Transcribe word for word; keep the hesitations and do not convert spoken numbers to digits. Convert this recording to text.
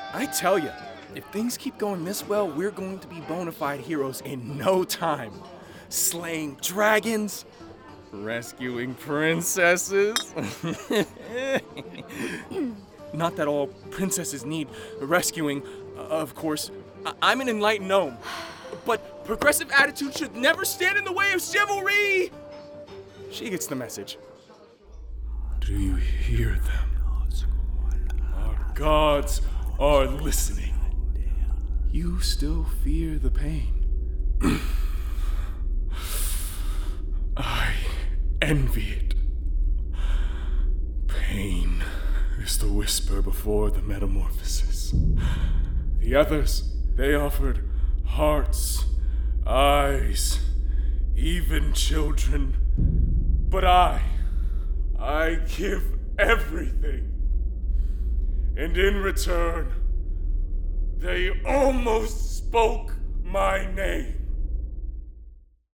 I tell ya, if things keep going this well, we're going to be bona fide heroes in no time. Slaying dragons, rescuing princesses. Not that all princesses need rescuing, uh, of course. I- I'm an enlightened gnome. But progressive attitude should never stand in the way of chivalry! She gets the message. Do you hear them? Our gods are listening. You still fear the pain. I envy it. Pain is the whisper before the metamorphosis. The others, they offered hearts, eyes, even children. But I, I give everything. And in return, they almost spoke my name.